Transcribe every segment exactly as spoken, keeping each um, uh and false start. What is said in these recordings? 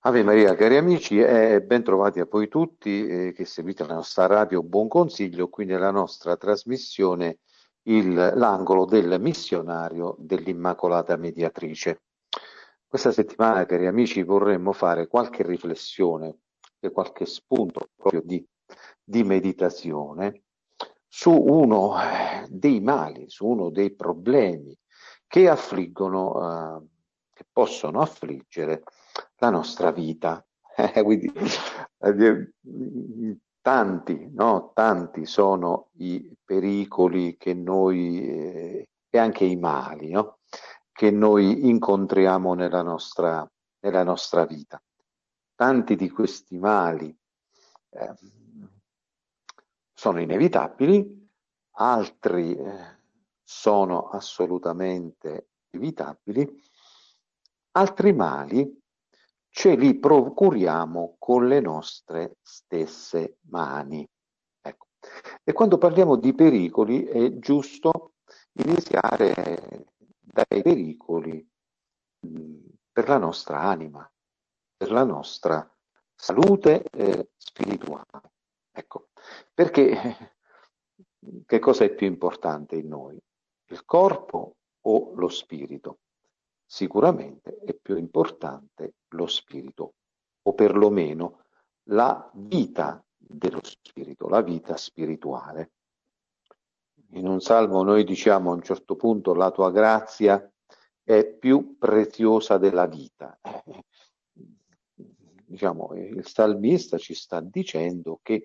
Ave Maria, cari amici, e ben trovati a voi tutti eh, che seguite la nostra radio Buon Consiglio, qui nella nostra trasmissione il- l'angolo del missionario dell'Immacolata Mediatrice. Questa settimana, cari amici, vorremmo fare qualche riflessione e qualche spunto proprio di, di meditazione su uno eh, dei mali, su uno dei problemi che affliggono, eh, che possono affliggere la nostra vita. Eh, quindi, eh, tanti, no? Tanti sono i pericoli che noi, eh, e anche i mali, no? Che noi incontriamo nella nostra, nella nostra vita. Tanti di questi mali eh, sono inevitabili, altri eh, sono assolutamente evitabili, altri mali ce li procuriamo con le nostre stesse mani. Ecco. E quando parliamo di pericoli è giusto iniziare dai pericoli mh, per la nostra anima, per la nostra salute eh, spirituale. Ecco, perché eh, che cosa è più importante in noi? Il corpo o lo spirito? Sicuramente è più importante lo spirito, o perlomeno la vita dello spirito, la vita spirituale. In un salmo noi diciamo a un certo punto la tua grazia è più preziosa della vita. Eh, diciamo, il salmista ci sta dicendo che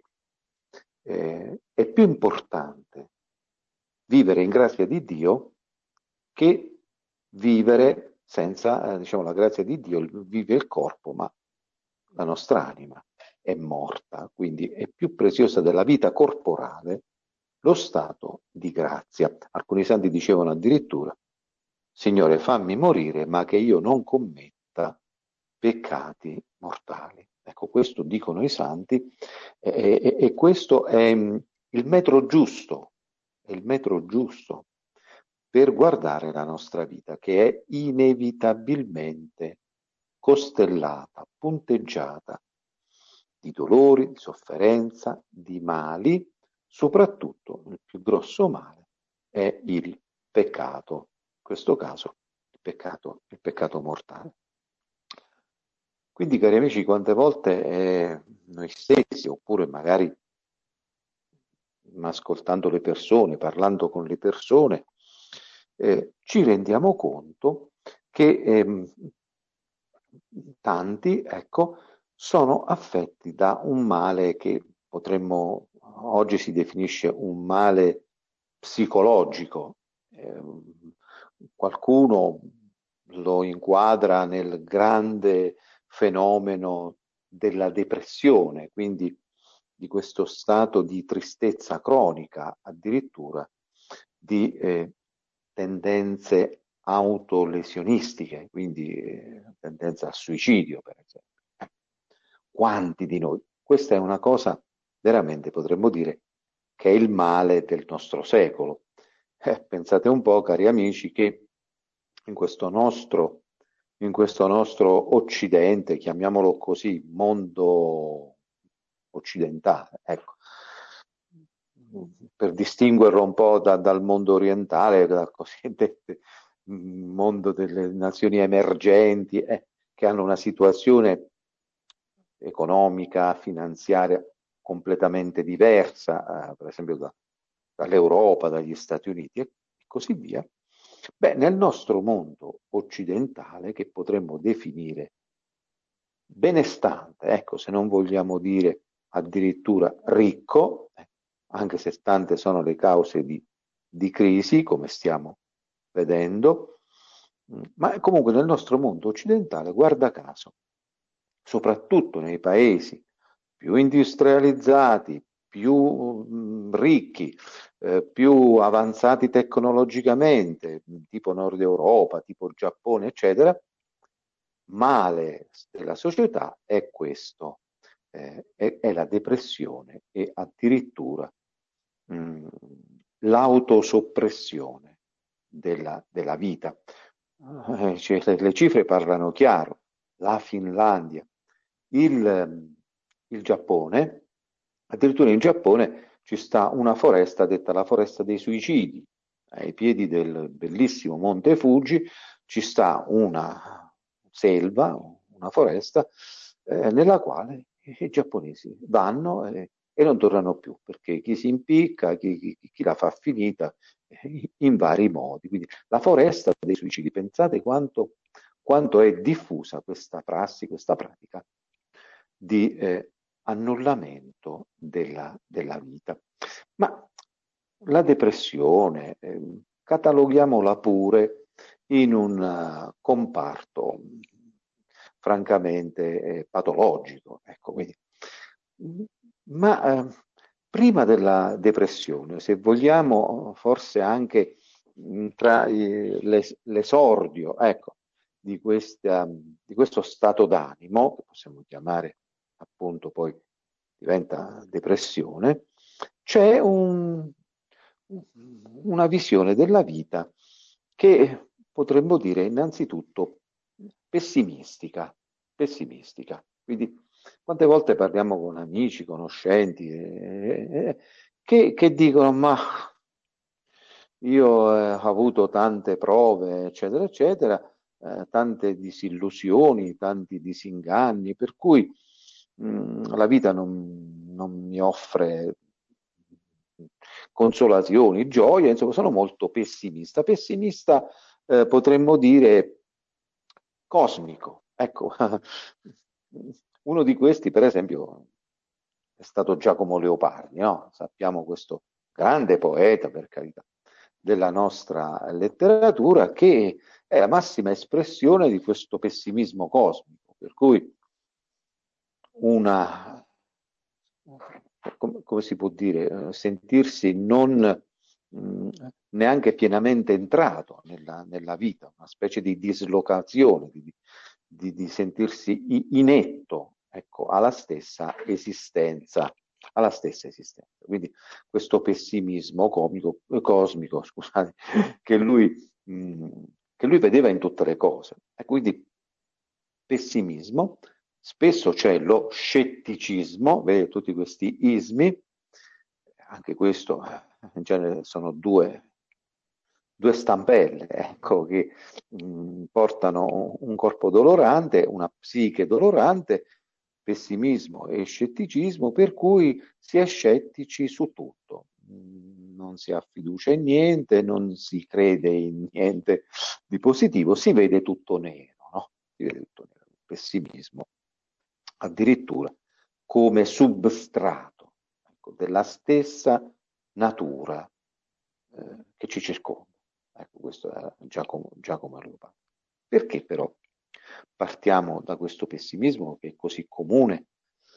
eh, è più importante vivere in grazia di Dio che vivere senza, eh, diciamo, la grazia di Dio, vive il corpo, ma la nostra anima è morta, quindi è più preziosa della vita corporale lo stato di grazia. Alcuni santi dicevano addirittura, Signore, fammi morire, ma che io non commetta peccati mortali. Ecco, questo dicono i santi e, e, e questo è mm, il metro giusto, è il metro giusto per guardare la nostra vita, che è inevitabilmente costellata, punteggiata di dolori, di sofferenza, di mali, soprattutto il più grosso male è il peccato, in questo caso il peccato, il peccato mortale. Quindi, cari amici, quante volte eh, noi stessi, oppure magari ascoltando le persone, parlando con le persone, eh, ci rendiamo conto che ehm, tanti, ecco, sono affetti da un male che potremmo, oggi si definisce un male psicologico. Eh, qualcuno lo inquadra nel grande fenomeno della depressione, quindi di questo stato di tristezza cronica, addirittura di eh, tendenze autolesionistiche, quindi eh, tendenza al suicidio, per esempio. Eh, Quanti di noi? Questa è una cosa veramente, potremmo dire, che è il male del nostro secolo. Eh, pensate un po', cari amici, che in questo nostro, in questo nostro Occidente, chiamiamolo così, mondo occidentale, ecco, per distinguerlo un po' da, dal mondo orientale, dal cosiddetto mondo delle nazioni emergenti, eh, che hanno una situazione economica, finanziaria completamente diversa, eh, per esempio da, dall'Europa, dagli Stati Uniti e così via. Beh, nel nostro mondo occidentale, che potremmo definire benestante, ecco, se non vogliamo dire addirittura ricco, eh, anche se tante sono le cause di, di crisi, come stiamo vedendo, mm, ma comunque nel nostro mondo occidentale, guarda caso, soprattutto nei paesi più industrializzati, più mh, ricchi, eh, più avanzati tecnologicamente, tipo Nord Europa, tipo Giappone, eccetera, male della società è questo, eh, è, è la depressione e addirittura mh, l'autosoppressione della, della vita. Eh, cioè, le cifre parlano chiaro. La Finlandia il, il Giappone, addirittura in Giappone ci sta una foresta detta la foresta dei suicidi. Ai piedi del bellissimo Monte Fuji ci sta una selva, una foresta, eh, nella quale i giapponesi vanno e, e non tornano più, perché chi si impicca, chi, chi- chi la fa finita, eh, in vari modi. Quindi la foresta dei suicidi, pensate quanto, quanto è diffusa questa prassi, questa pratica di eh, annullamento della, della vita. Ma la depressione, eh, cataloghiamola pure in un uh, comparto francamente eh, patologico. Ecco, quindi. Ma eh, prima della depressione, se vogliamo, forse anche mh, tra i- l'es- l'esordio, ecco, di questa, di questo stato d'animo, che possiamo chiamare appunto poi diventa depressione, c'è un- una visione della vita che potremmo dire innanzitutto pessimistica, pessimistica. Quindi quante volte parliamo con amici, conoscenti, eh, eh, che, che dicono, ma io eh, ho avuto tante prove, eccetera, eccetera, eh, tante disillusioni, tanti disinganni, per cui mh, la vita non, non mi offre consolazioni, gioie, insomma, sono molto pessimista. Pessimista, eh, potremmo dire cosmico. Ecco, uno di questi, per esempio, è stato Giacomo Leopardi, no? Sappiamo questo grande poeta, per carità, della nostra letteratura, che è la massima espressione di questo pessimismo cosmico, per cui una, come, come si può dire, sentirsi non mh, neanche pienamente entrato nella, nella vita, una specie di dislocazione, di, di, di sentirsi inetto, ecco, alla stessa esistenza, alla stessa esistenza. Quindi questo pessimismo comico, cosmico, scusate, che lui, mh, che lui vedeva in tutte le cose. E quindi pessimismo, spesso c'è lo scetticismo, vedi tutti questi ismi, anche questo in genere sono due, due stampelle, ecco, che mh, portano un corpo dolorante, una psiche dolorante, pessimismo e scetticismo, per cui si è scettici su tutto. Non si ha fiducia in niente, non si crede in niente di positivo, si vede tutto nero, no? Si vede tutto nero. Il pessimismo addirittura come substrato, ecco, della stessa natura eh, che ci circonda. Ecco, questo è Giacomo, Giacomo Leopardi. Perché però partiamo da questo pessimismo che è così comune?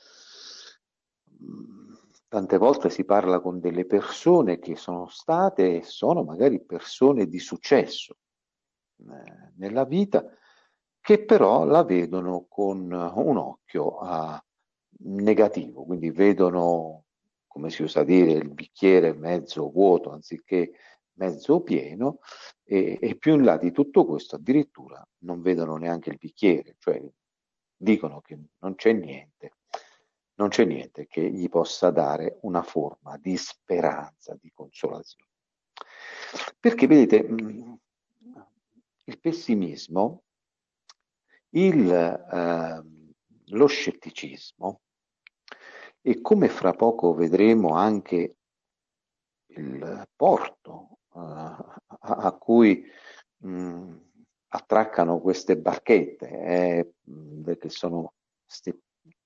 Tante volte si parla con delle persone che sono state e sono magari persone di successo eh, nella vita, che però la vedono con un occhio a negativo, quindi vedono, come si usa dire, il bicchiere mezzo vuoto anziché mezzo pieno, e, e più in là di tutto questo addirittura non vedono neanche il bicchiere, cioè dicono che non c'è niente, non c'è niente che gli possa dare una forma di speranza, di consolazione. Perché vedete, il pessimismo, il, eh, lo scetticismo e, come fra poco vedremo, anche il porto uh, a, a cui mh, attraccano queste barchette, eh, mh, che sono sti,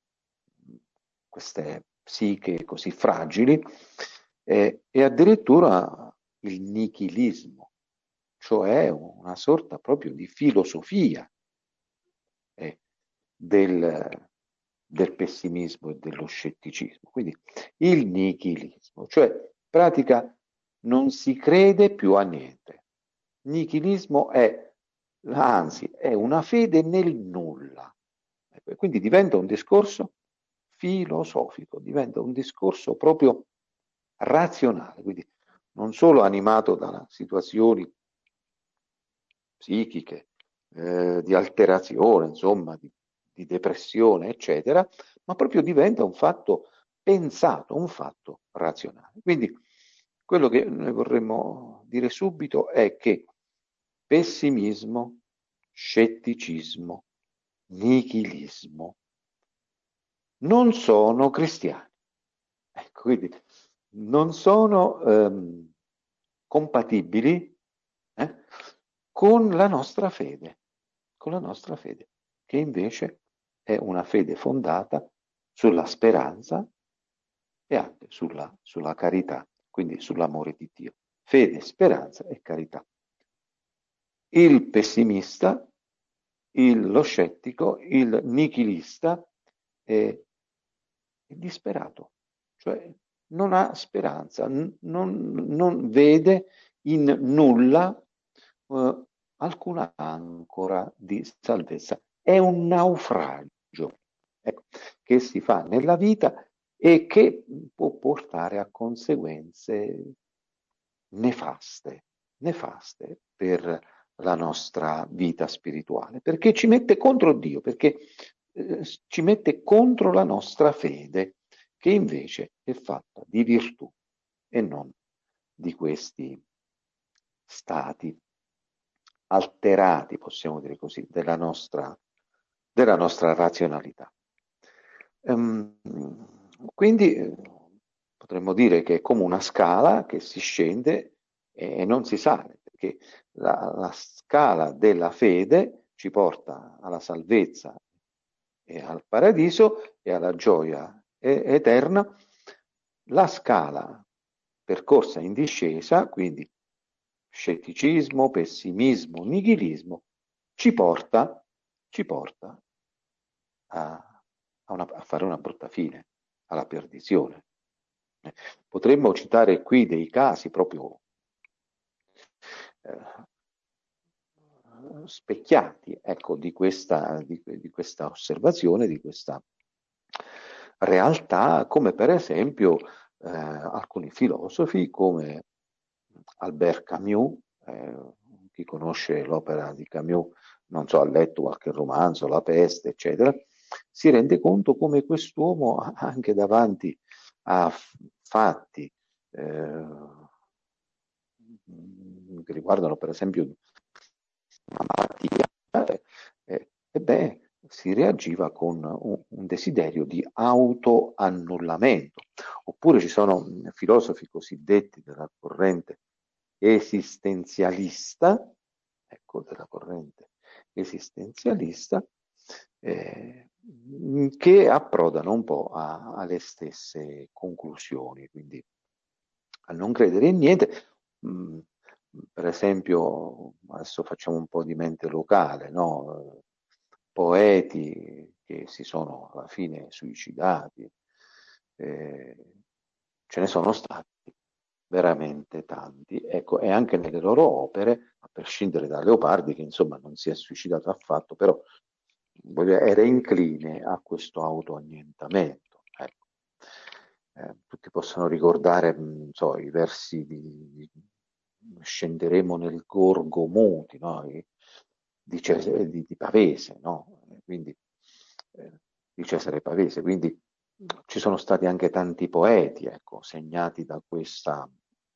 queste psiche così fragili, eh, e addirittura il nichilismo, cioè una sorta proprio di filosofia eh, del, del pessimismo e dello scetticismo. Quindi il nichilismo, cioè pratica non si crede più a niente. Nichilismo è, anzi, è una fede nel nulla. Quindi diventa un discorso filosofico, diventa un discorso proprio razionale, quindi non solo animato da situazioni psichiche, eh, di alterazione, insomma, di di depressione, eccetera, ma proprio diventa un fatto pensato, un fatto razionale. Quindi quello che noi vorremmo dire subito è che pessimismo, scetticismo, nichilismo non sono cristiani. Ecco, quindi non sono ehm, compatibili eh, con la nostra fede, con la nostra fede, che invece è una fede fondata sulla speranza e anche sulla, sulla carità, quindi sull'amore di Dio. Fede, speranza e carità. Il pessimista, il, lo scettico, il nichilista è, è disperato, cioè non ha speranza, n- non, non vede in nulla eh, alcuna ancora di salvezza. È un naufragio, ecco, che si fa nella vita e che può portare a conseguenze nefaste, nefaste per la nostra vita spirituale, perché ci mette contro Dio, perché eh, ci mette contro la nostra fede, che invece è fatta di virtù e non di questi stati alterati, possiamo dire così, della nostra, della nostra razionalità. Um, quindi eh, potremmo dire che è come una scala che si scende e non si sale, perché la, la scala della fede ci porta alla salvezza e al paradiso e alla gioia eterna. La scala percorsa in discesa, quindi scetticismo, pessimismo, nichilismo, ci porta, ci porta a, a, una, a fare una brutta fine, alla perdizione. Potremmo citare qui dei casi proprio eh, specchiati, ecco, di questa, di, di questa osservazione, di questa realtà, come per esempio eh, alcuni filosofi come Albert Camus, eh, chi conosce l'opera di Camus, non so, ha letto qualche romanzo, La peste, eccetera, si rende conto come quest'uomo, anche davanti a fatti eh, che riguardano per esempio una malattia, eh, eh, beh, si reagiva con un, un desiderio di autoannullamento. Oppure ci sono filosofi cosiddetti della corrente esistenzialista, ecco, della corrente esistenzialista, eh, che approdano un po' a, alle stesse conclusioni, quindi a non credere in niente. Mh, per esempio, adesso facciamo un po' di mente locale, no? Poeti che si sono alla fine suicidati, eh, ce ne sono stati veramente tanti, ecco, e anche nelle loro opere, a prescindere da Leopardi, che insomma non si è suicidato affatto, però voglio, era incline a questo autoannientamento. Ecco. Eh, tutti possono ricordare, non so, i versi di, di Scenderemo nel gorgo muti, no? I, di, Cesare, di, di Pavese, no? Quindi, eh, di Cesare Pavese, quindi ci sono stati anche tanti poeti, ecco, segnati da questa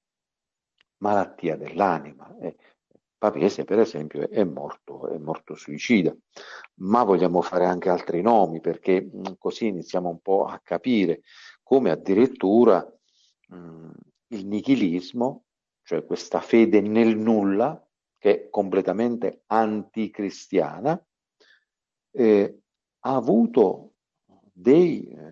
malattia dell'anima. Eh, Pavese, per esempio, è morto, è morto suicida, ma vogliamo fare anche altri nomi perché mh, così iniziamo un po' a capire come addirittura mh, il nichilismo, cioè questa fede nel nulla, che è completamente anticristiana, eh, ha avuto dei eh,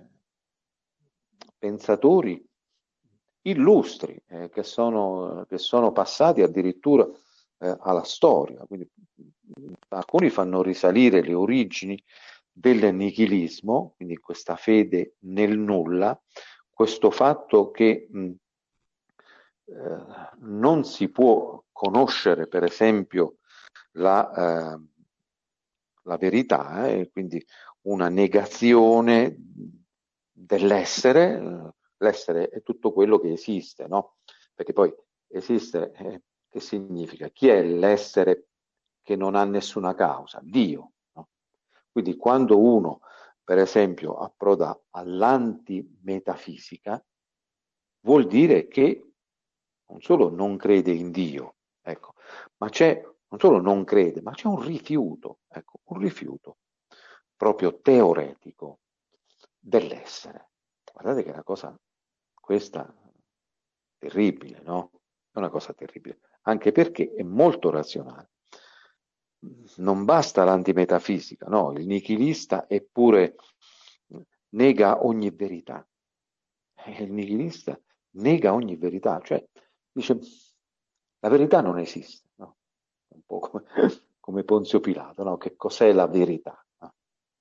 pensatori illustri eh, che, sono, che sono passati addirittura eh, alla storia. Quindi, alcuni fanno risalire le origini del nichilismo, quindi questa fede nel nulla, questo fatto che mh, eh, non si può conoscere, per esempio, la, eh, la verità, eh, quindi una negazione dell'essere. L'essere è tutto quello che esiste, no? Perché poi esiste, eh, che significa? Chi è l'essere che non ha nessuna causa? Dio, no? Quindi quando uno, per esempio, approda all'antimetafisica, vuol dire che non solo non crede in Dio, ecco, ma c'è, non solo non crede, ma c'è un rifiuto, ecco, un rifiuto proprio teoretico dell'essere. Guardate che è una cosa, questa, terribile, no? È una cosa terribile, anche perché è molto razionale. Non basta l'antimetafisica, no? Il nichilista eppure nega ogni verità. Il nichilista nega ogni verità, cioè dice la verità non esiste, no? Un po' come, come Ponzio Pilato, no? Che cos'è la verità? No?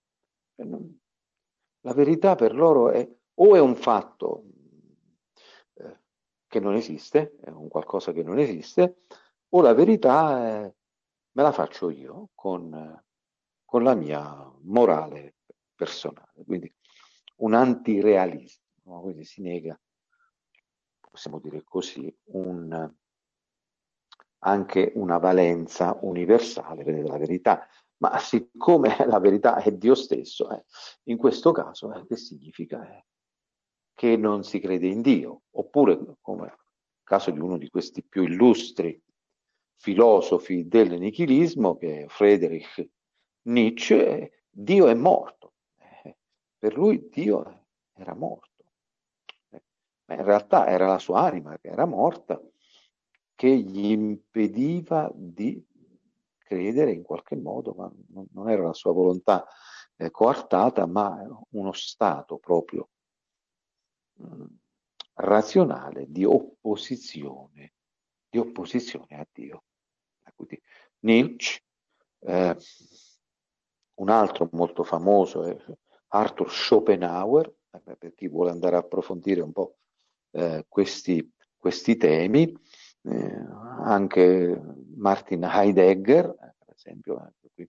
La verità per loro è o è un fatto eh, che non esiste, è un qualcosa che non esiste, o la verità è, me la faccio io con, con la mia morale personale. Quindi un antirealismo, no? Quindi si nega, possiamo dire così, un, anche una valenza universale della verità. Ma siccome la verità è Dio stesso, eh, in questo caso, eh, che significa? Eh, che non si crede in Dio, oppure, come nel caso di uno di questi più illustri filosofi del nichilismo, che è Friedrich Nietzsche, Dio è morto. Eh, per lui Dio era morto. Eh, ma in realtà era la sua anima che era morta, che gli impediva di credere in qualche modo, ma non era la sua volontà eh, coartata, ma uno stato proprio mh, razionale di opposizione, di opposizione a Dio. Quindi Nietzsche, eh, un altro molto famoso è Arthur Schopenhauer, eh, per chi vuole andare a approfondire un po' eh, questi, questi temi, eh, anche Martin Heidegger, eh, per esempio, eh, qui,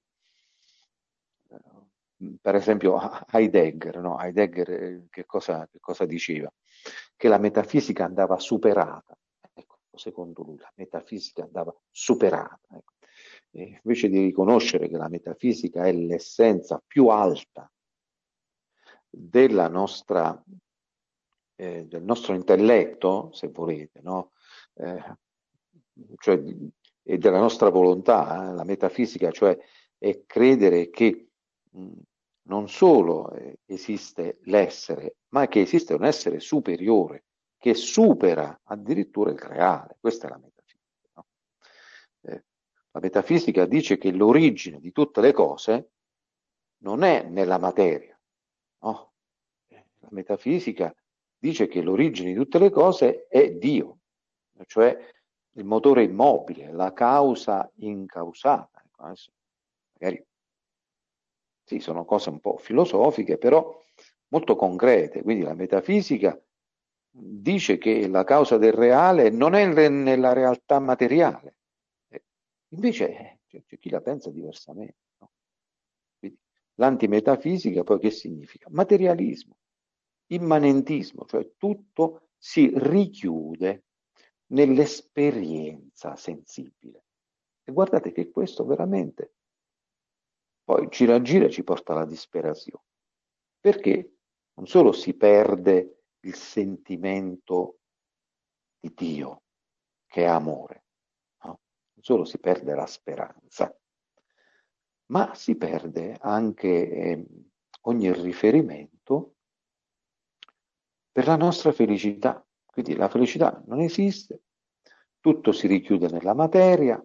eh, per esempio Heidegger, no? Heidegger eh, che cosa, che cosa diceva? Che la metafisica andava superata. Ecco, secondo lui la metafisica andava superata. Ecco. E invece di riconoscere che la metafisica è l'essenza più alta della nostra, eh, del nostro intelletto, se volete, no? Eh, cioè, e della nostra volontà, eh? La metafisica, cioè è credere che mh, non solo eh, esiste l'essere, ma che esiste un essere superiore, che supera addirittura il reale. Questa è la metafisica. No? Eh, la metafisica dice che l'origine di tutte le cose non è nella materia. No? La metafisica dice che l'origine di tutte le cose è Dio, cioè il motore immobile, la causa incausata. Adesso, magari sì, sono cose un po' filosofiche, però molto concrete. Quindi la metafisica dice che la causa del reale non è nella realtà materiale. Invece c'è, c'è chi la pensa diversamente. No? Quindi, l'antimetafisica poi che significa? Materialismo, immanentismo, cioè tutto si richiude nell'esperienza sensibile. E guardate che questo veramente poi gira gira ci porta alla disperazione, perché non solo si perde il sentimento di Dio, che è amore, no? Non solo si perde la speranza, ma si perde anche eh, ogni riferimento per la nostra felicità. Quindi la felicità non esiste, tutto si richiude nella materia,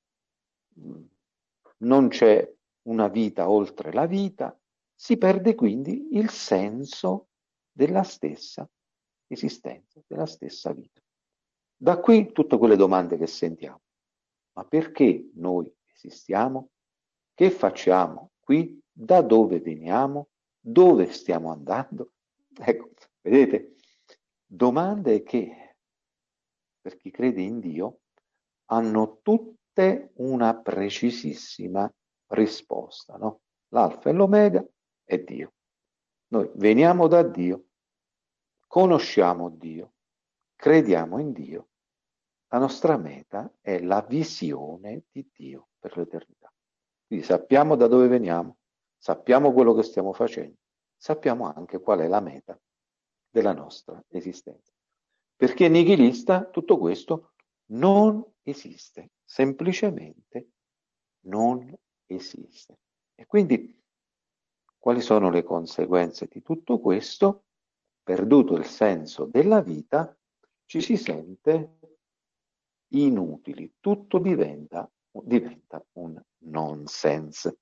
non c'è una vita oltre la vita, si perde quindi il senso della stessa esistenza, della stessa vita. Da qui tutte quelle domande che sentiamo. Ma perché noi esistiamo? Che facciamo qui? Da dove veniamo? Dove stiamo andando? Ecco, vedete, domande che per chi crede in Dio hanno tutte una precisissima risposta, no? L'alfa e l'omega è Dio. Noi veniamo da Dio, conosciamo Dio, crediamo in Dio. La nostra meta è la visione di Dio per l'eternità. Quindi sappiamo da dove veniamo, sappiamo quello che stiamo facendo, sappiamo anche qual è la meta della nostra esistenza. Per chi è nichilista, tutto questo non esiste, semplicemente non esiste. E quindi quali sono le conseguenze di tutto questo? Perduto il senso della vita, ci si sente inutili, tutto diventa, diventa un nonsense.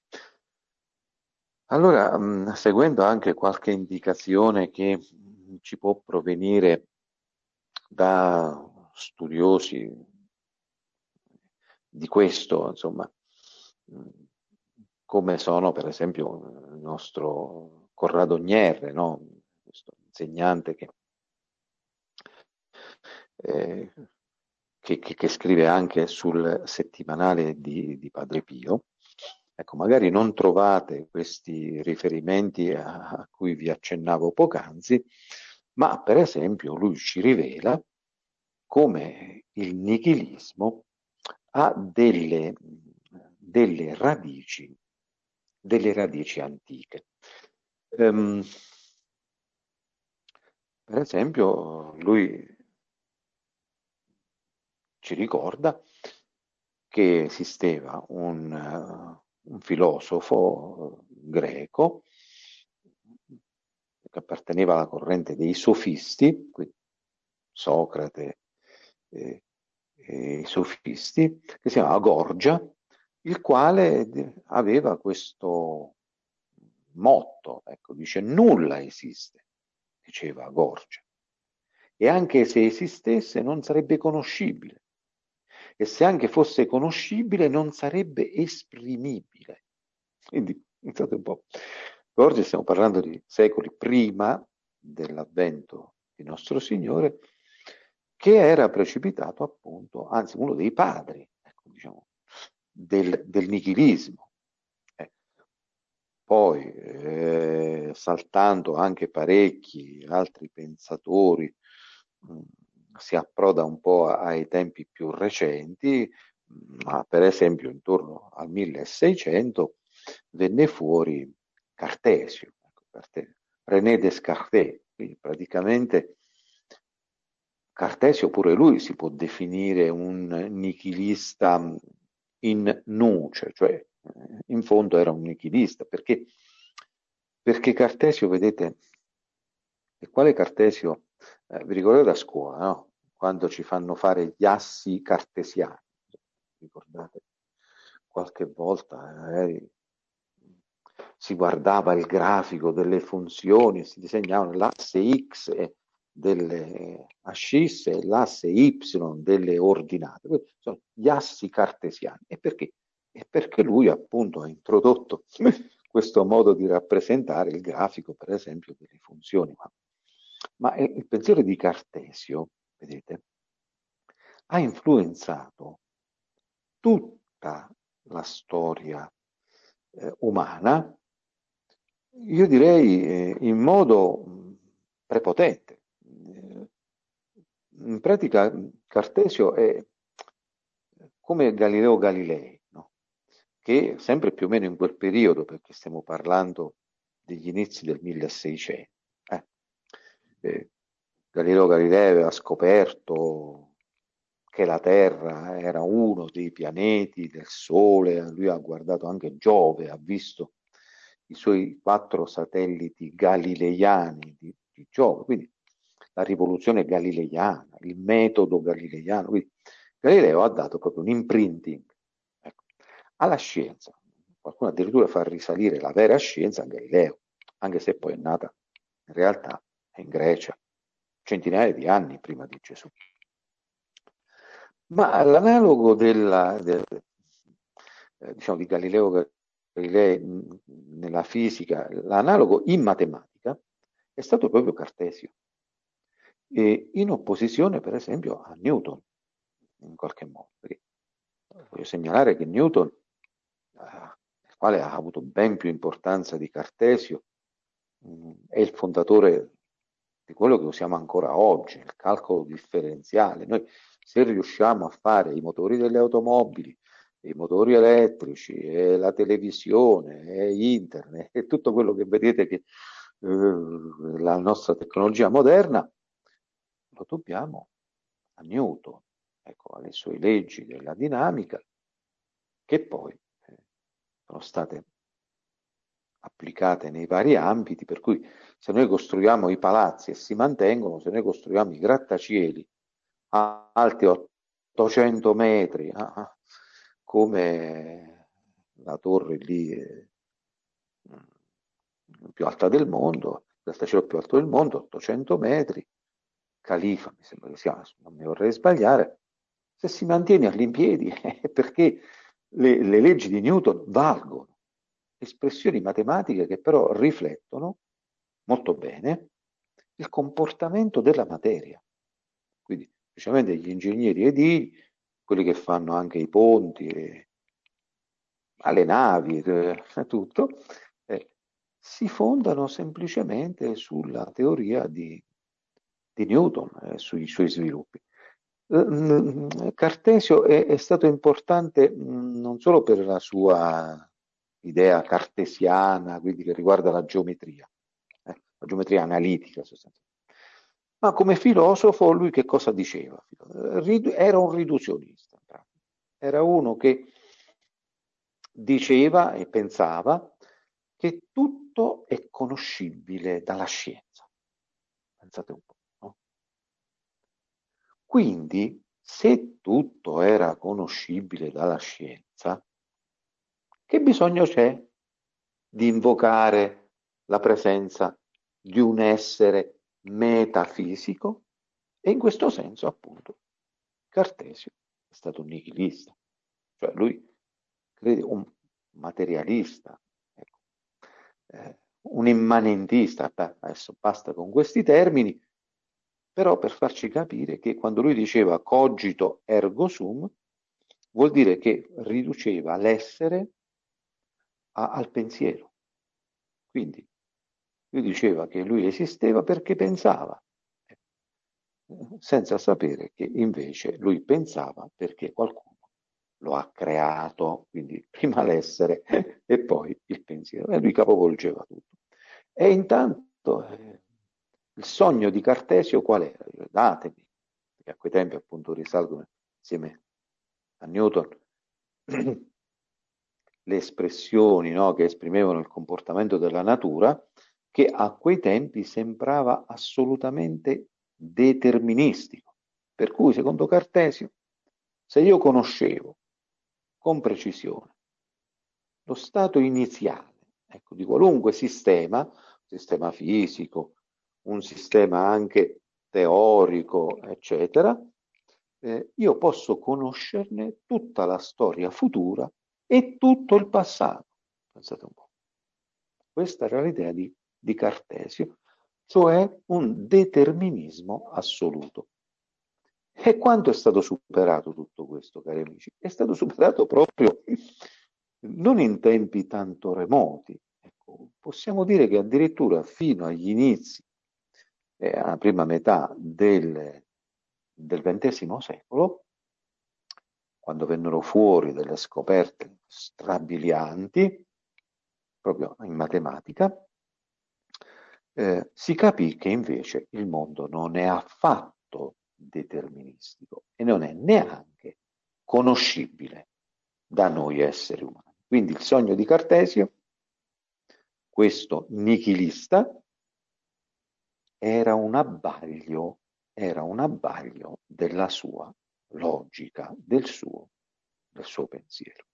Allora, mh, seguendo anche qualche indicazione che mh, ci può provenire da studiosi di questo, insomma, mh, come sono per esempio il nostro Corrado Gnierre, no? Questo insegnante che, eh, che, che, che scrive anche sul settimanale di, di Padre Pio. Ecco, magari non trovate questi riferimenti a, a cui vi accennavo poc'anzi, ma per esempio lui ci rivela come il nichilismo ha delle, delle radici, delle radici antiche. Um, per esempio, lui ci ricorda che esisteva un, uh, un filosofo greco che apparteneva alla corrente dei sofisti, quindi Socrate e, e i sofisti, che si chiamava Gorgia, il quale aveva questo motto, ecco, dice nulla esiste, diceva Gorgia, e anche se esistesse non sarebbe conoscibile, e se anche fosse conoscibile non sarebbe esprimibile. Quindi, pensate un po', oggi stiamo parlando di secoli prima dell'avvento di nostro Signore, che era precipitato appunto, anzi uno dei padri, ecco, diciamo, del, del nichilismo. Eh. Poi, eh, saltando anche parecchi altri pensatori, mh, si approda un po' ai tempi più recenti, ma per esempio intorno al milleseicento venne fuori Cartesio, Cartesio René Descartes, quindi praticamente Cartesio pure lui si può definire un nichilista in nuce, cioè in fondo era un nichilista, perché, perché Cartesio, vedete, e quale Cartesio, eh, vi ricordate a scuola, no? Quando ci fanno fare gli assi cartesiani, ricordate? Qualche volta eh, si guardava il grafico delle funzioni, si disegnavano l'asse X e delle ascisse e l'asse Y delle ordinate. Questi sono gli assi cartesiani. E perché? E perché lui appunto ha introdotto questo modo di rappresentare il grafico, per esempio, delle funzioni. Ma, ma il pensiero di Cartesio, vedete, ha influenzato tutta la storia eh, umana, io direi eh, in modo mh, prepotente. Eh, in pratica Cartesio è come Galileo Galilei, no? Che sempre più o meno in quel periodo, perché stiamo parlando degli inizi del milleseicento, eh, eh, Galileo Galilei aveva scoperto che la Terra era uno dei pianeti del Sole, lui ha guardato anche Giove, ha visto i suoi quattro satelliti galileiani di, di Giove, quindi la rivoluzione galileiana, il metodo galileiano. Quindi Galileo ha dato proprio un imprinting, ecco, alla scienza. Qualcuno addirittura fa risalire la vera scienza a Galileo, anche se poi è nata in realtà in Grecia, centinaia di anni prima di Gesù. Ma l'analogo della, del, eh, diciamo, di Galileo Galilei mh, nella fisica, l'analogo in matematica è stato proprio Cartesio, e in opposizione per esempio a Newton, in qualche modo. Perché voglio segnalare che Newton, eh, il quale ha avuto ben più importanza di Cartesio, mh, è il fondatore di quello che usiamo ancora oggi, il calcolo differenziale. Noi se riusciamo a fare i motori delle automobili, i motori elettrici, e la televisione, e internet, e tutto quello che vedete che eh, la nostra tecnologia moderna, lo dobbiamo a Newton, ecco, alle sue leggi della dinamica, che poi eh, sono state applicate nei vari ambiti, per cui se noi costruiamo i palazzi e si mantengono, se noi costruiamo i grattacieli alti ottocento metri, ah, ah, come la torre lì eh, più alta del mondo, il grattacielo più alto del mondo, ottocento metri, Califa, mi sembra che sia, non mi vorrei sbagliare, se si mantiene all'impiedi è perché le, le leggi di Newton valgono, espressioni matematiche che però riflettono molto bene il comportamento della materia. Quindi, specialmente gli ingegneri edili, quelli che fanno anche i ponti, e, alle navi, eh, tutto, eh, si fondano semplicemente sulla teoria di, di Newton, eh, sui suoi sviluppi. Cartesio è, è stato importante mh, non solo per la sua idea cartesiana, quindi che riguarda la geometria, eh, la geometria analitica sostanzialmente, ma come filosofo lui che cosa diceva? Era un riduzionista, era uno che diceva e pensava che tutto è conoscibile dalla scienza. Pensate un po', no? Quindi, se tutto era conoscibile dalla scienza, che bisogno c'è di invocare la presenza di un essere metafisico? E in questo senso, appunto, Cartesio è stato un nichilista, cioè lui crede un materialista, ecco, eh, un immanentista, beh, adesso basta con questi termini, però per farci capire che quando lui diceva cogito ergo sum, vuol dire che riduceva l'essere a, al pensiero. Quindi lui diceva che lui esisteva perché pensava, senza sapere che invece lui pensava perché qualcuno lo ha creato, quindi prima l'essere e poi il pensiero, e lui capovolgeva tutto. E intanto eh, il sogno di Cartesio qual era? Datemi, perché a quei tempi appunto risalgono insieme a Newton le espressioni, no, che esprimevano il comportamento della natura, che a quei tempi sembrava assolutamente deterministico. Per cui, secondo Cartesio, se io conoscevo con precisione lo stato iniziale, ecco, di qualunque sistema, un sistema fisico, un sistema anche teorico, eccetera, eh, io posso conoscerne tutta la storia futura e tutto il passato. Pensate un po'. Questa era l'idea di, di Cartesio, cioè un determinismo assoluto. E quanto è stato superato tutto questo, cari amici? È stato superato proprio non in tempi tanto remoti. Ecco, possiamo dire che addirittura fino agli inizi, eh, alla prima metà del, del ventesimo secolo, quando vennero fuori delle scoperte strabilianti, proprio in matematica, eh, si capì che invece il mondo non è affatto deterministico e non è neanche conoscibile da noi esseri umani. Quindi il sogno di Cartesio, questo nichilista, era un abbaglio, era un abbaglio della sua logica, del suo, del suo pensiero.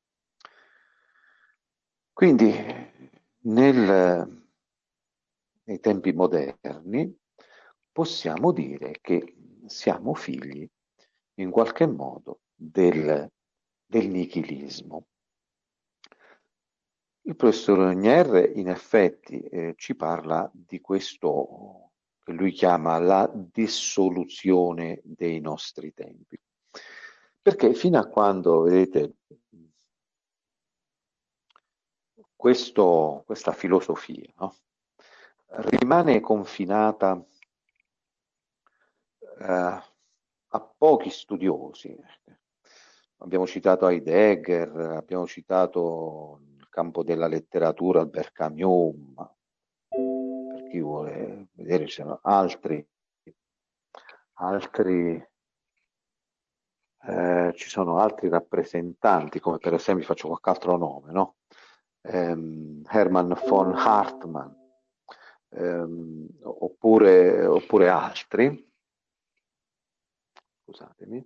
Quindi nel, nei tempi moderni possiamo dire che siamo figli in qualche modo del, del nichilismo. Il professor Nier in effetti eh, ci parla di questo che lui chiama la dissoluzione dei nostri tempi. Perché fino a quando, vedete, questo, questa filosofia, no, rimane confinata eh, a pochi studiosi, abbiamo citato Heidegger, abbiamo citato nel campo della letteratura Albert Camus, ma per chi vuole vedere ci sono altri, altri eh, ci sono altri rappresentanti, come per esempio faccio qualche altro nome, no? Ehm, Hermann von Hartmann, ehm, oppure, oppure altri, scusatemi.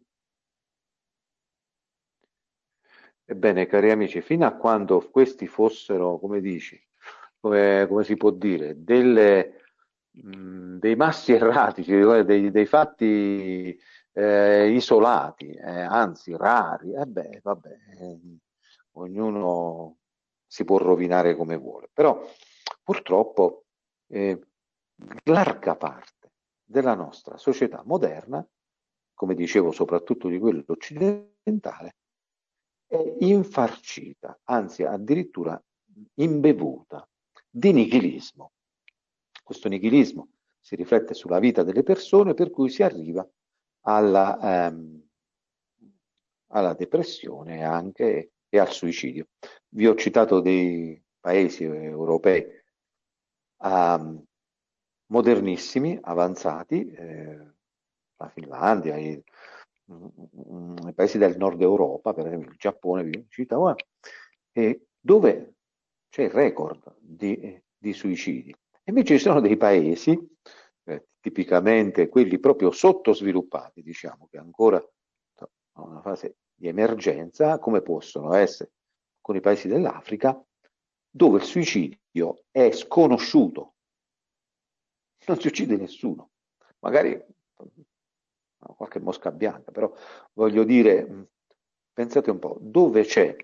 Ebbene, cari amici, fino a quando questi fossero, come dici, come, come si può dire, delle, mh, dei massi erratici, cioè dei, dei fatti eh, isolati, eh, anzi rari, e beh, vabbè, eh, ognuno si può rovinare come vuole. Però purtroppo eh, larga parte della nostra società moderna, come dicevo, soprattutto di quella occidentale, è infarcita, anzi addirittura imbevuta di nichilismo. Questo nichilismo si riflette sulla vita delle persone, per cui si arriva alla, ehm, alla depressione anche e al suicidio. Vi ho citato dei paesi europei um, modernissimi, avanzati, eh, la Finlandia, i, i paesi del nord Europa, per esempio il Giappone, vi citavo, eh, dove c'è il record di, di suicidi. E invece ci sono dei paesi, eh, tipicamente quelli proprio sottosviluppati, diciamo, che ancora sono in una fase di emergenza, come possono essere con i paesi dell'Africa, dove il suicidio è sconosciuto. Non si uccide nessuno. Magari qualche mosca bianca, però voglio dire, pensate un po', dove c'è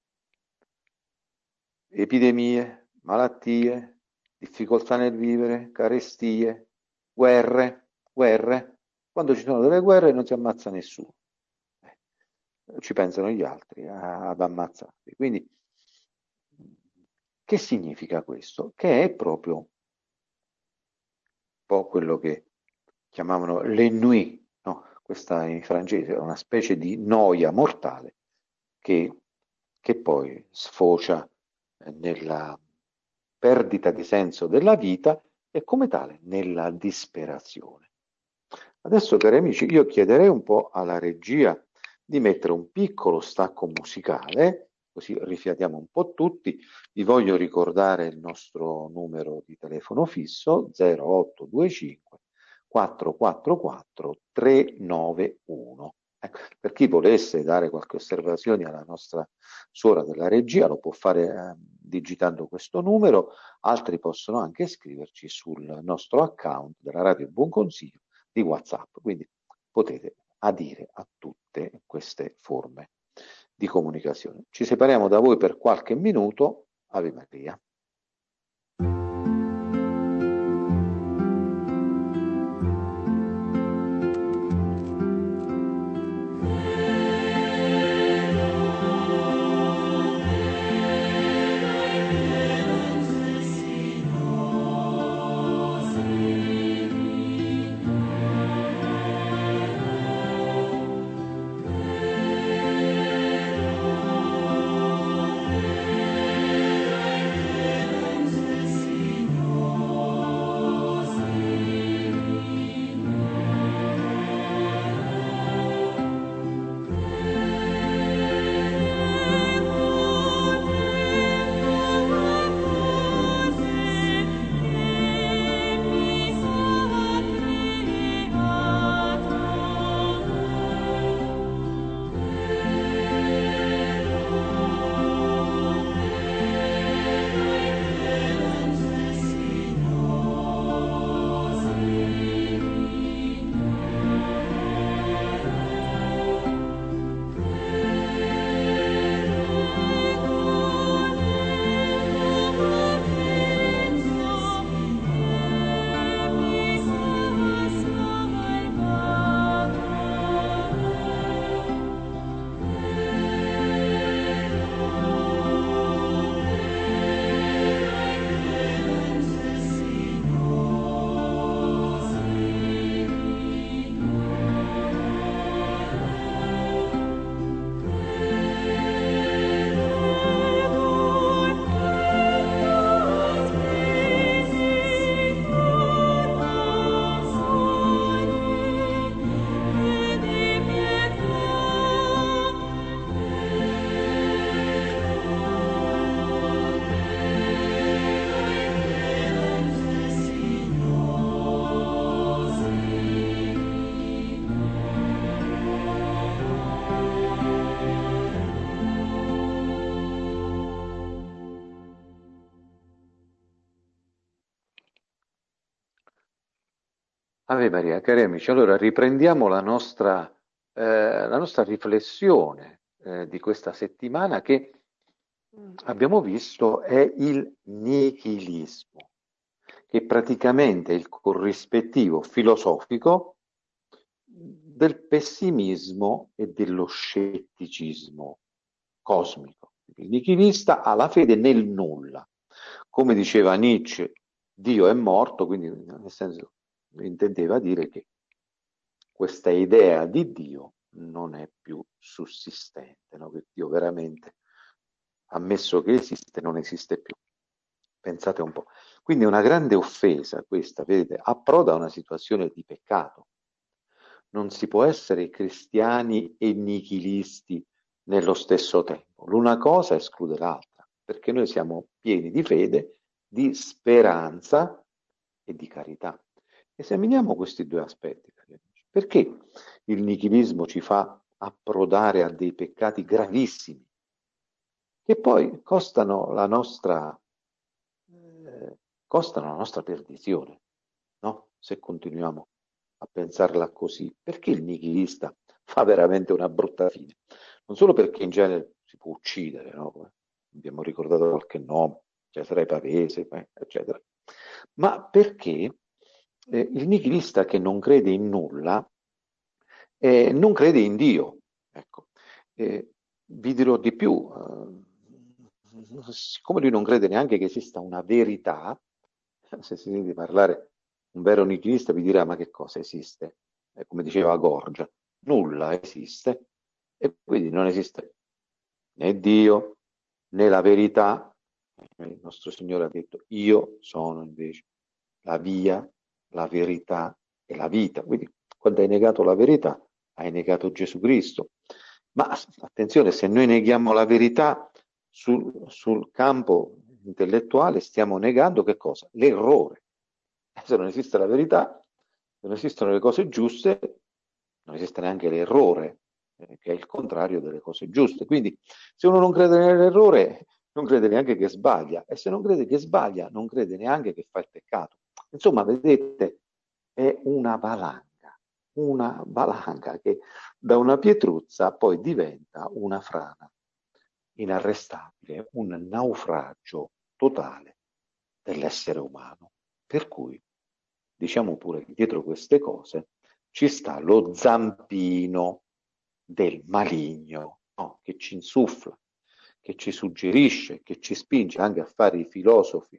epidemie, malattie, difficoltà nel vivere, carestie, guerre, guerre, quando ci sono delle guerre non si ammazza nessuno, eh, ci pensano gli altri a, ad ammazzarli. Quindi, che significa questo? Che è proprio un po' quello che chiamavano l'ennui, no? Questa in francese è una specie di noia mortale che, che poi sfocia nella perdita di senso della vita e come tale nella disperazione. Adesso, cari amici, io chiederei un po' alla regia di mettere un piccolo stacco musicale, così rifiatiamo un po' tutti. Vi voglio ricordare il nostro numero di telefono fisso zero otto due cinque quattro quattro quattro tre nove uno. Ecco, per chi volesse dare qualche osservazione alla nostra suora della regia, lo può fare eh, digitando questo numero, altri possono anche scriverci sul nostro account della Radio Buon Consiglio di WhatsApp, quindi potete adire a tutte queste forme di comunicazione. Ci separiamo da voi per qualche minuto. Ave Maria. Ave Maria, cari amici, allora riprendiamo la nostra, eh, la nostra riflessione eh, di questa settimana che abbiamo visto è il nichilismo, che praticamente è il corrispettivo filosofico del pessimismo e dello scetticismo cosmico. Il nichilista ha la fede nel nulla. Come diceva Nietzsche, Dio è morto, quindi nel senso intendeva dire che questa idea di Dio non è più sussistente, no? Che Dio veramente, ammesso che esiste, non esiste più. Pensate un po'. Quindi è una grande offesa questa, vedete, approda a una situazione di peccato. Non si può essere cristiani e nichilisti nello stesso tempo. L'una cosa esclude l'altra, perché noi siamo pieni di fede, di speranza e di carità. Esaminiamo questi due aspetti, cari amici. Perché il nichilismo ci fa approdare a dei peccati gravissimi, che poi costano la nostra, eh, costano la nostra perdizione, no? Se continuiamo a pensarla così. Perché il nichilista fa veramente una brutta fine? Non solo perché in genere si può uccidere, no? Abbiamo ricordato qualche nome, Cesare Pavese, eccetera, ma perché eh, il nichilista che non crede in nulla eh, non crede in Dio. Ecco. Eh, vi dirò di più, eh, siccome lui non crede neanche che esista una verità, se si sente parlare un vero nichilista vi dirà ma che cosa esiste? Eh, come diceva Gorgia, nulla esiste e quindi non esiste né Dio né la verità. Il nostro Signore ha detto io sono invece la via, la verità e la vita. Quindi quando hai negato la verità hai negato Gesù Cristo. Ma attenzione, se noi neghiamo la verità sul, sul campo intellettuale stiamo negando che cosa? L'errore. Se non esiste la verità, se non esistono le cose giuste, non esiste neanche l'errore, eh, che è il contrario delle cose giuste. Quindi se uno non crede nell'errore, non crede neanche che sbaglia, e se non crede che sbaglia, non crede neanche che fa il peccato. Insomma, vedete, è una valanga, una valanga che da una pietruzza poi diventa una frana inarrestabile, un naufragio totale dell'essere umano. Per cui diciamo pure che dietro queste cose ci sta lo zampino del maligno, no? Che ci insuffla, che ci suggerisce, che ci spinge anche a fare i filosofi,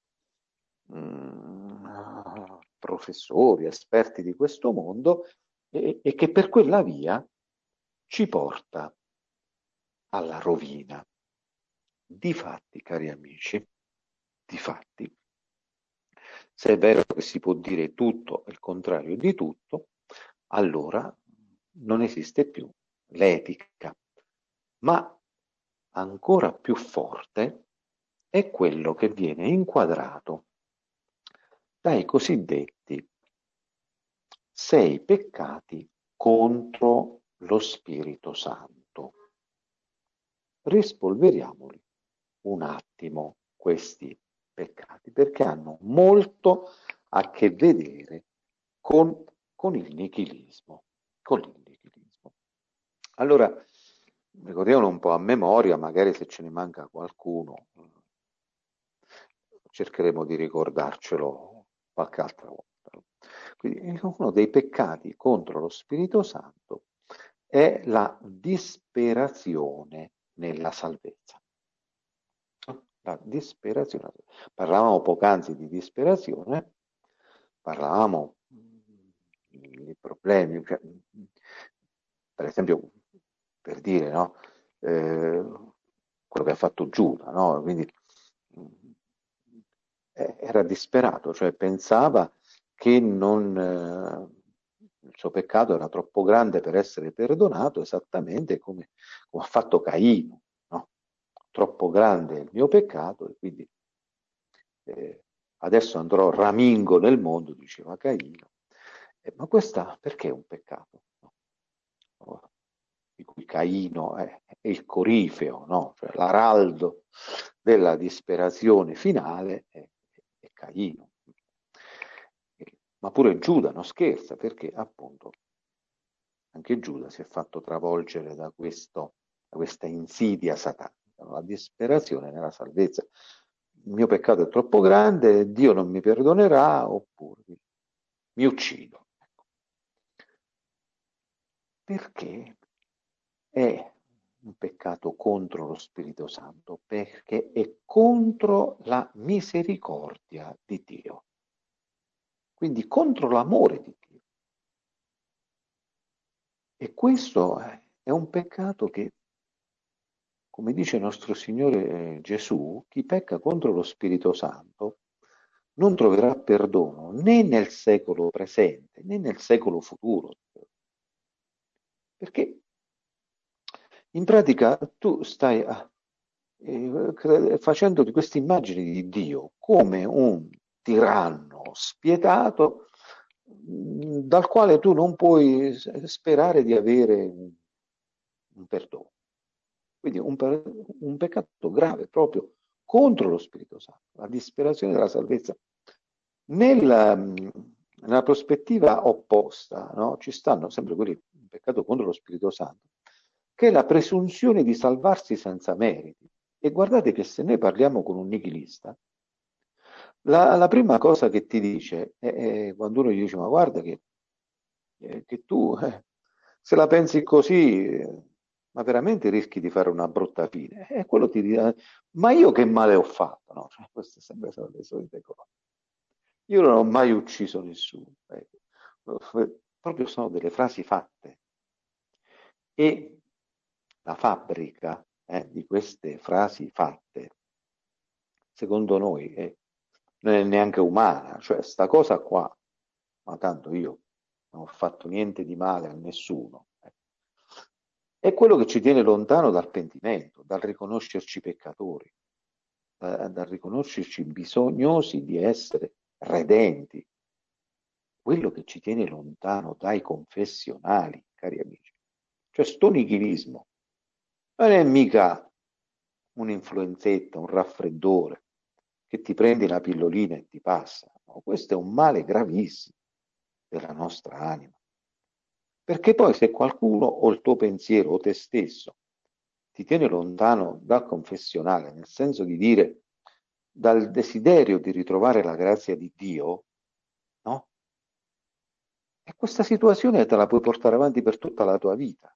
mh, professori, esperti di questo mondo, e, e che per quella via ci porta alla rovina. Difatti, cari amici, difatti, se è vero che si può dire tutto e il contrario di tutto, allora non esiste più l'etica, ma ancora più forte è quello che viene inquadrato dai cosiddetti sei peccati contro lo Spirito Santo. Rispolveriamoli un attimo questi peccati, perché hanno molto a che vedere con, con il nichilismo. Con il nichilismo. Allora, ricordiamolo un po' a memoria, magari se ce ne manca qualcuno, cercheremo di ricordarcelo qualche altra volta. Quindi uno dei peccati contro lo Spirito Santo è la disperazione nella salvezza. La disperazione. Parlavamo poc'anzi di disperazione, parlavamo di problemi, cioè, per esempio, per dire, no? Eh, quello che ha fatto Giuda, no? Quindi eh, era disperato, cioè pensava che non, eh, il suo peccato era troppo grande per essere perdonato, esattamente come, come ha fatto Caino, no? Troppo grande è il mio peccato e quindi eh, adesso andrò ramingo nel mondo, diceva Caino. Eh, ma questa perché è un peccato? No? Oh, di cui Caino è, è il corifeo, no? Cioè l'araldo della disperazione finale è, è Caino. Ma pure Giuda non scherza, perché appunto anche Giuda si è fatto travolgere da, questo, da questa insidia satanica, la disperazione nella salvezza. Il mio peccato è troppo grande, Dio non mi perdonerà, oppure mi uccido. Perché è un peccato contro lo Spirito Santo? Perché è contro la misericordia di Dio, quindi contro l'amore di Dio. E questo è un peccato che, come dice nostro Signore Gesù, chi pecca contro lo Spirito Santo non troverà perdono né nel secolo presente né nel secolo futuro. Perché in pratica tu stai eh, facendo di queste immagini di Dio come un tiranno spietato dal quale tu non puoi sperare di avere un, un perdono. Quindi un, un peccato grave proprio contro lo Spirito Santo, la disperazione della salvezza. Nella, nella prospettiva opposta, no, ci stanno sempre quelli, un peccato contro lo Spirito Santo, che è la presunzione di salvarsi senza meriti. E guardate che se noi parliamo con un nichilista, la, la prima cosa che ti dice, è, è quando uno gli dice, ma guarda che, eh, che tu, eh, se la pensi così, eh, ma veramente rischi di fare una brutta fine. E quello ti dirà, ma io che male ho fatto? No, cioè, queste sempre sono le solite cose. Io non ho mai ucciso nessuno. Ecco. Proprio sono delle frasi fatte. E la fabbrica eh, di queste frasi fatte, secondo noi, è, non è neanche umana. Cioè, sta cosa qua, ma tanto io non ho fatto niente di male a nessuno. Eh. È quello che ci tiene lontano dal pentimento, dal riconoscerci peccatori, da, dal riconoscerci bisognosi di essere redenti. Quello che ci tiene lontano dai confessionali, cari amici. Cioè, sto nichilismo non è mica un'influenzetta, un raffreddore, che ti prendi la pillolina e ti passa. No, questo è un male gravissimo della nostra anima. Perché poi se qualcuno o il tuo pensiero o te stesso ti tiene lontano dal confessionale, nel senso di dire dal desiderio di ritrovare la grazia di Dio, no? E questa situazione te la puoi portare avanti per tutta la tua vita.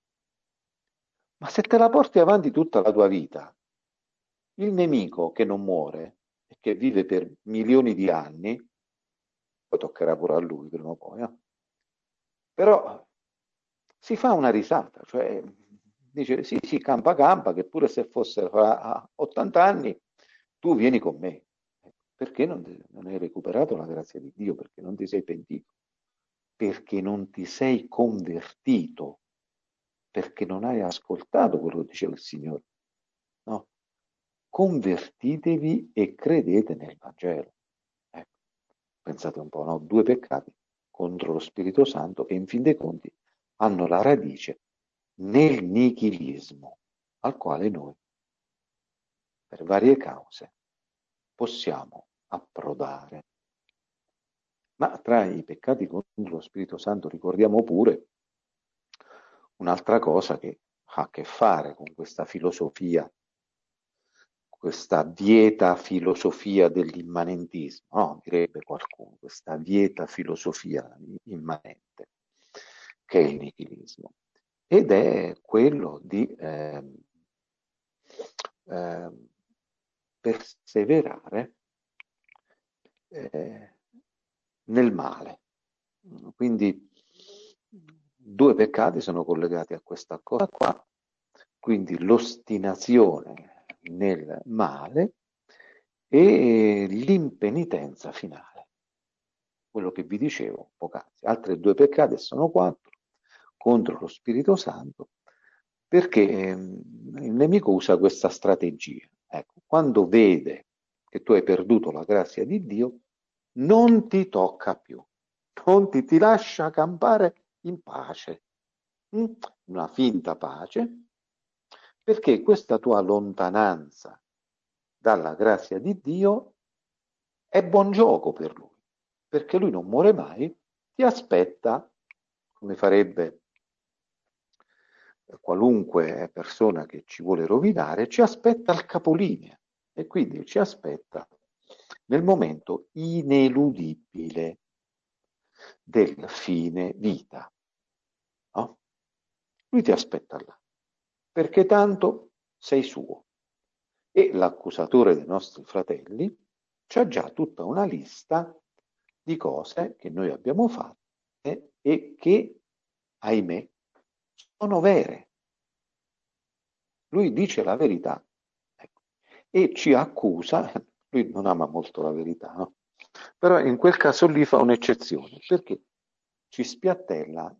Ma se te la porti avanti tutta la tua vita, il nemico che non muore e che vive per milioni di anni, poi toccherà pure a lui prima o poi, eh? Però si fa una risata, cioè dice sì, sì, campa campa, che pure se fosse a ottanta anni, tu vieni con me. Perché non, non hai recuperato la grazia di Dio? Perché non ti sei pentito? Perché non ti sei convertito? Perché non hai ascoltato quello che diceva il Signore? No? Convertitevi e credete nel Vangelo. Ecco, pensate un po', no? Due peccati contro lo Spirito Santo che in fin dei conti hanno la radice nel nichilismo al quale noi, per varie cause, possiamo approdare. Ma tra i peccati contro lo Spirito Santo ricordiamo pure un'altra cosa che ha a che fare con questa filosofia, questa vieta filosofia dell'immanentismo, no? Direbbe qualcuno, questa vieta filosofia immanente, che è il nichilismo. Ed è quello di eh, eh, perseverare eh, nel male. Quindi due peccati sono collegati a questa cosa qua, quindi l'ostinazione nel male e l'impenitenza finale, quello che vi dicevo poc'anzi. Altri due peccati sono quattro contro lo Spirito Santo, perché ehm, il nemico usa questa strategia. Ecco, quando vede che tu hai perduto la grazia di Dio, non ti tocca più, non ti, ti lascia campare in pace, mm? Una finta pace, perché questa tua lontananza dalla grazia di Dio è buon gioco per lui, perché lui non muore mai, ti aspetta, come farebbe qualunque persona che ci vuole rovinare, ci aspetta al capolinea e quindi ci aspetta nel momento ineludibile del fine vita. No? Lui ti aspetta là, perché tanto sei suo. E l'accusatore dei nostri fratelli c'ha già tutta una lista di cose che noi abbiamo fatto e che, ahimè, sono vere. Lui dice la verità, ecco, e ci accusa, lui non ama molto la verità, no? Però in quel caso lì fa un'eccezione, perché ci spiattella,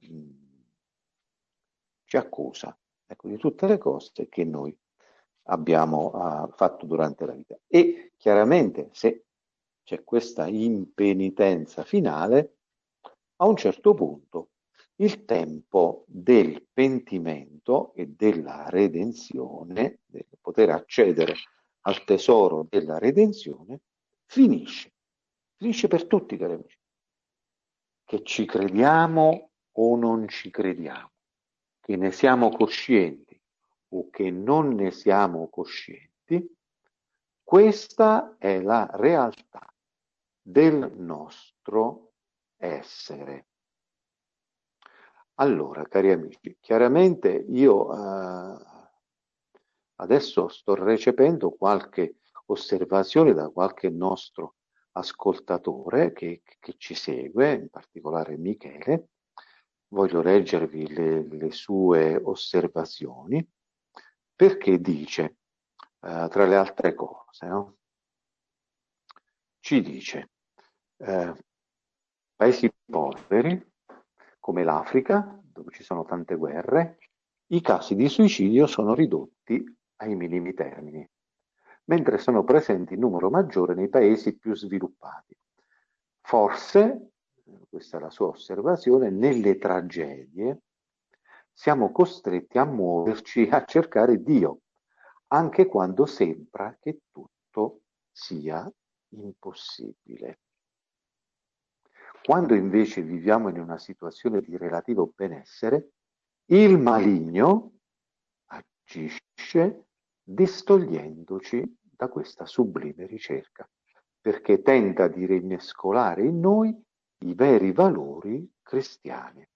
ci accusa, ecco, di tutte le cose che noi abbiamo uh, fatto durante la vita. E chiaramente se c'è questa impenitenza finale, a un certo punto il tempo del pentimento e della redenzione, del poter accedere al tesoro della redenzione, finisce. Finisce per tutti, cari amici. Che ci crediamo o non ci crediamo, che ne siamo coscienti o che non ne siamo coscienti, questa è la realtà del nostro essere. Allora, cari amici, chiaramente io eh, adesso sto recependo qualche osservazione da qualche nostro ascoltatore che, che ci segue, in particolare Michele. Voglio leggervi le, le sue osservazioni, perché dice, eh, tra le altre cose, no? Ci dice, eh, paesi poveri, come l'Africa, dove ci sono tante guerre, i casi di suicidio sono ridotti ai minimi termini, mentre sono presenti in numero maggiore nei paesi più sviluppati. Forse, questa è la sua osservazione, nelle tragedie siamo costretti a muoverci a cercare Dio, anche quando sembra che tutto sia impossibile. Quando invece viviamo in una situazione di relativo benessere, il maligno agisce distogliendoci da questa sublime ricerca, perché tenta di rimescolare in noi i veri valori cristiani.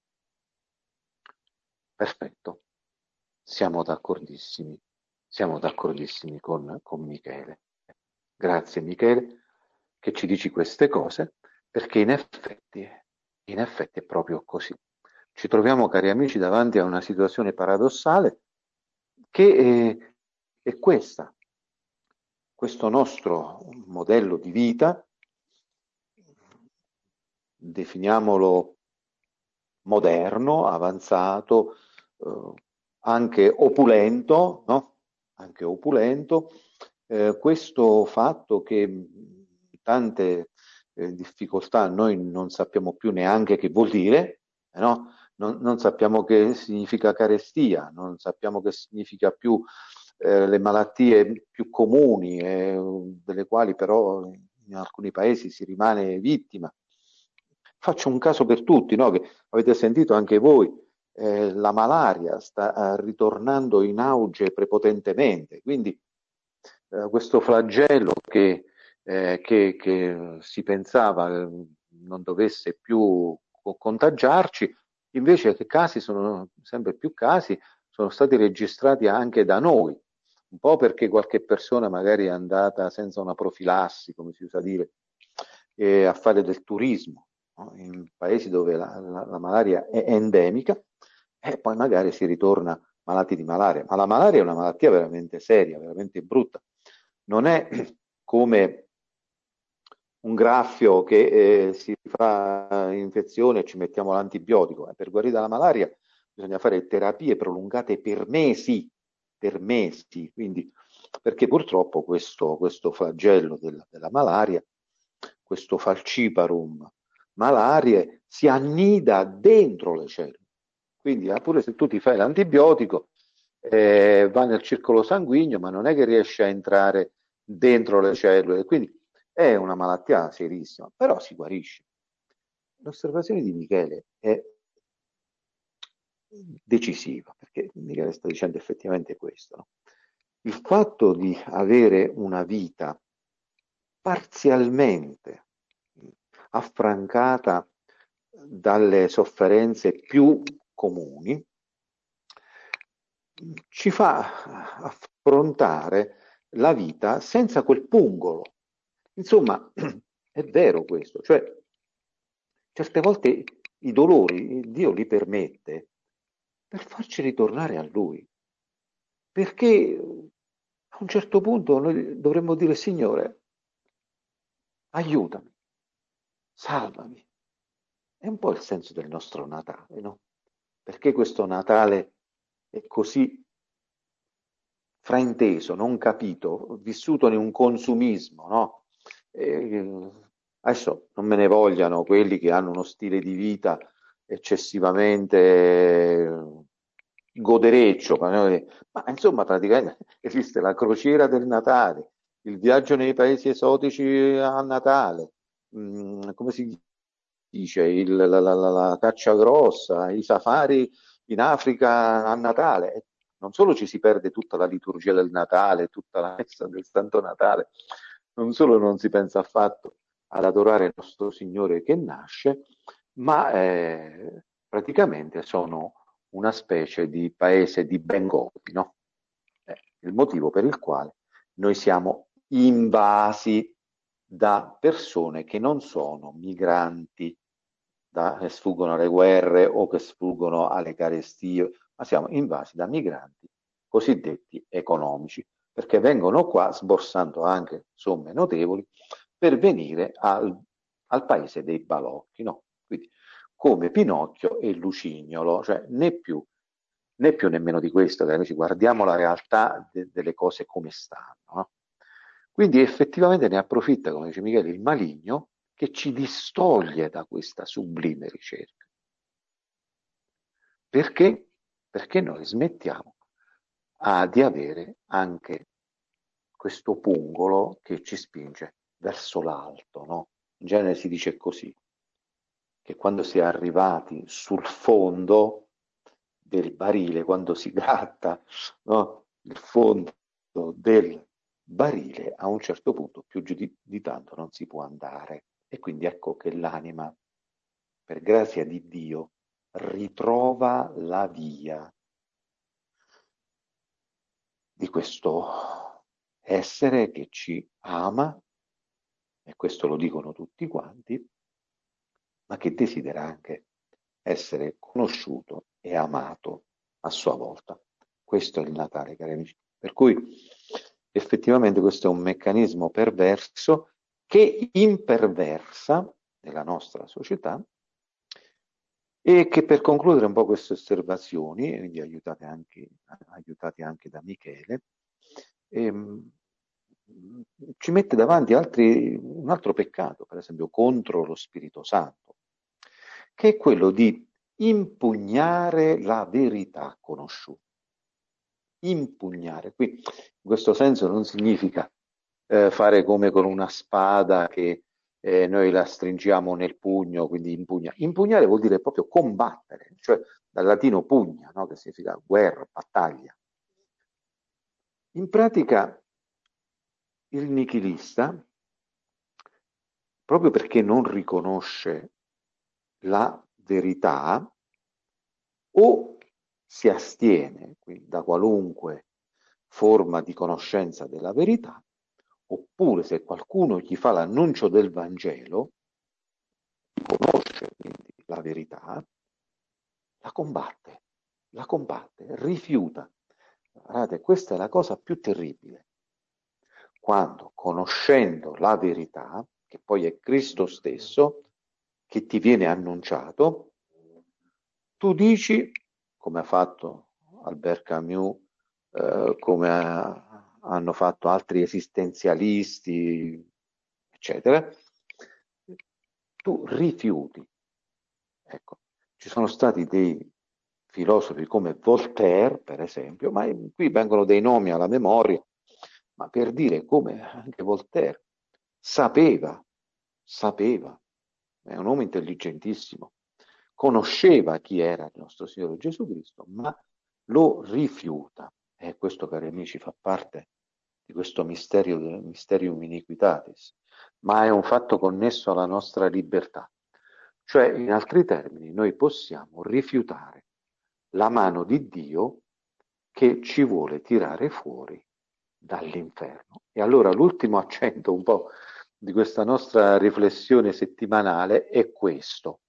Perfetto, siamo d'accordissimi, siamo d'accordissimi con, con Michele. Grazie Michele che ci dici queste cose, perché in effetti, in effetti è proprio così. Ci troviamo, cari amici, davanti a una situazione paradossale che è, è questa. Questo nostro modello di vita, definiamolo moderno, avanzato, eh, anche opulento, no? Anche opulento, eh, questo fatto che tante eh, difficoltà noi non sappiamo più neanche che vuol dire, eh, no? Non, non sappiamo che significa carestia, non sappiamo che significa più eh, le malattie più comuni, eh, delle quali però in alcuni paesi si rimane vittima. Faccio un caso per tutti, no? Che avete sentito anche voi, eh, la malaria sta eh, ritornando in auge prepotentemente, quindi eh, questo flagello che, eh, che, che si pensava eh, non dovesse più contagiarci, invece che casi sono sempre più casi, sono stati registrati anche da noi, un po' perché qualche persona magari è andata senza una profilassi, come si usa dire, eh, a fare del turismo, no? In paesi dove la, la, la malaria è endemica, e poi magari si ritorna malati di malaria. Ma la malaria è una malattia veramente seria, veramente brutta. Non è come un graffio che eh, si fa infezione e ci mettiamo l'antibiotico. Per guarire dalla malaria bisogna fare terapie prolungate per mesi, per mesi. Quindi, perché purtroppo questo, questo flagello della, della malaria, questo falciparum malarie, si annida dentro le cellule. Quindi pure se tu ti fai l'antibiotico, eh, va nel circolo sanguigno, ma non è che riesce a entrare dentro le cellule. Quindi è una malattia serissima, però si guarisce. l'osservazione di Michele è decisiva, perché Michele sta dicendo effettivamente questo, no? Il fatto di avere una vita parzialmente affrancata dalle sofferenze più comuni ci fa affrontare la vita senza quel pungolo. Insomma, è vero questo, cioè certe volte i dolori Dio li permette per farci ritornare a Lui, perché a un certo punto noi dovremmo dire: Signore, aiutami, salvami. È un po' il senso del nostro Natale, no? Perché questo Natale è così frainteso, non capito, vissuto in un consumismo, no? E adesso non me ne vogliano quelli che hanno uno stile di vita eccessivamente godereccio, ma insomma praticamente esiste la crociera del Natale, il viaggio nei paesi esotici a Natale, mm, come si dice, il- la, la- la- la caccia grossa, i safari in Africa a Natale. Non solo ci si perde tutta la liturgia del Natale, tutta la messa del Santo Natale, non solo non si pensa affatto ad adorare il nostro Signore che nasce, ma eh, praticamente sono una specie di paese di Bengodi, no? Eh, il motivo per il quale noi siamo invasi da persone che non sono migranti, da, che sfuggono alle guerre o che sfuggono alle carestie, ma siamo invasi da migranti cosiddetti economici, perché vengono qua sborsando anche somme notevoli per venire al, al paese dei balocchi, no? Quindi come Pinocchio e Lucignolo, cioè né più né più né meno di questo, cari amici, guardiamo la realtà de- delle cose come stanno, no? Quindi effettivamente ne approfitta, come dice Michele, il maligno che ci distoglie da questa sublime ricerca. Perché? Perché noi smettiamo ah, di avere anche questo pungolo che ci spinge verso l'alto, no? In genere si dice così, che quando si è arrivati sul fondo del barile, quando si gratta, no? Il fondo del barile, a un certo punto più giù di, di tanto non si può andare. E quindi ecco che l'anima, per grazia di Dio, ritrova la via di questo essere che ci ama, e questo lo dicono tutti quanti, ma che desidera anche essere conosciuto e amato a sua volta. Questo è il Natale, cari amici. Per cui effettivamente questo è un meccanismo perverso che imperversa nella nostra società e che, per concludere un po' queste osservazioni, quindi aiutate anche, aiutate anche da Michele, ehm, ci mette davanti altri, un altro peccato, per esempio contro lo Spirito Santo, che è quello di impugnare la verità conosciuta. Impugnare, qui in questo senso non significa eh, fare come con una spada che eh, noi la stringiamo nel pugno, quindi impugna. Impugnare vuol dire proprio combattere, cioè dal latino pugna, no? Che significa guerra, battaglia. In pratica il nichilista, proprio perché non riconosce la verità, o si astiene quindi, da qualunque forma di conoscenza della verità, oppure se qualcuno gli fa l'annuncio del Vangelo, conosce quindi la verità, la combatte, la combatte, rifiuta. Guardate, questa è la cosa più terribile. Quando, conoscendo la verità, che poi è Cristo stesso, che ti viene annunciato, tu dici, come ha fatto Albert Camus, eh, come ha, hanno fatto altri esistenzialisti, eccetera, tu rifiuti. Ecco, ci sono stati dei filosofi come Voltaire, per esempio, ma qui vengono dei nomi alla memoria, ma per dire come anche Voltaire sapeva, sapeva è un uomo intelligentissimo, conosceva chi era il nostro Signore Gesù Cristo, ma lo rifiuta. E questo, cari amici, fa parte di questo misterio, mysterium iniquitatis, ma è un fatto connesso alla nostra libertà. Cioè, in altri termini, noi possiamo rifiutare la mano di Dio che ci vuole tirare fuori dall'inferno. E allora l'ultimo accento un po' di questa nostra riflessione settimanale è questo.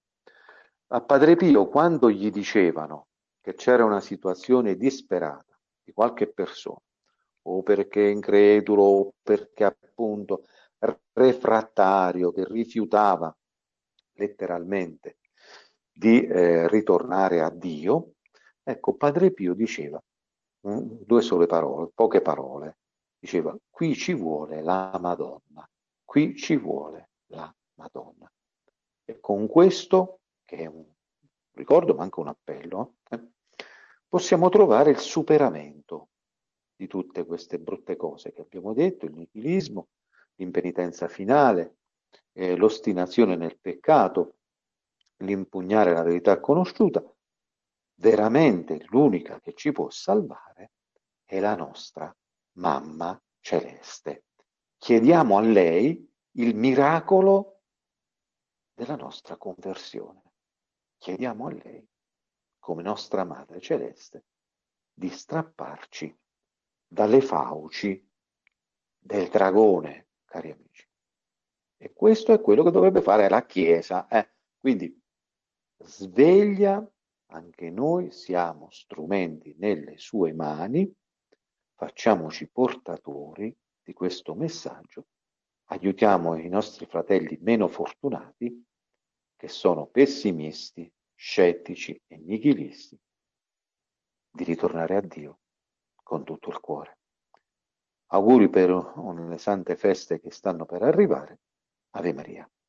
A Padre Pio, quando gli dicevano che c'era una situazione disperata di qualche persona, o perché incredulo, o perché appunto refrattario, che rifiutava letteralmente di eh, ritornare a Dio, ecco, Padre Pio diceva mh, due sole parole, poche parole, diceva: qui ci vuole la Madonna, qui ci vuole la Madonna. E con questo, che è un ricordo ma anche un appello, eh, possiamo trovare il superamento di tutte queste brutte cose che abbiamo detto, il nichilismo, l'impenitenza finale, eh, l'ostinazione nel peccato, l'impugnare la verità conosciuta. Veramente l'unica che ci può salvare è la nostra Mamma Celeste. Chiediamo a lei il miracolo della nostra conversione. Chiediamo a lei, come nostra Madre Celeste, di strapparci dalle fauci del dragone, cari amici. E questo è quello che dovrebbe fare la Chiesa. Eh? Quindi sveglia, anche noi siamo strumenti nelle sue mani, facciamoci portatori di questo messaggio, aiutiamo i nostri fratelli meno fortunati, che sono pessimisti, scettici e nichilisti, di ritornare a Dio con tutto il cuore. Auguri per le sante feste che stanno per arrivare. Ave Maria.